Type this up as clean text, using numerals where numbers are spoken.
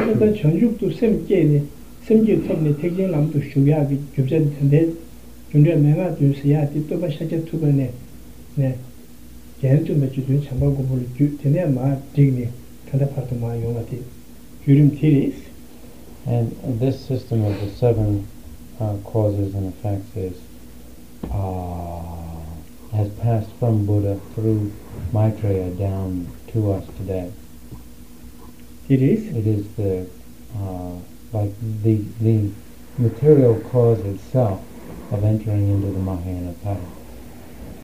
어떤 전죽도 샘게네 샘게 톱네 택진람도 쇼야기 겹자는데 준비 내가 주스야 뒤또바 샤제 투번에 네 걔는 매주도 참고 볼 되네 마 디그니 간다 파트 마 용아티 유림 티리스. And this system of the seven causes and effects is has passed from Buddha through Maitreya down to us today. It is? It is the like the material cause itself of entering into the Mahayana path.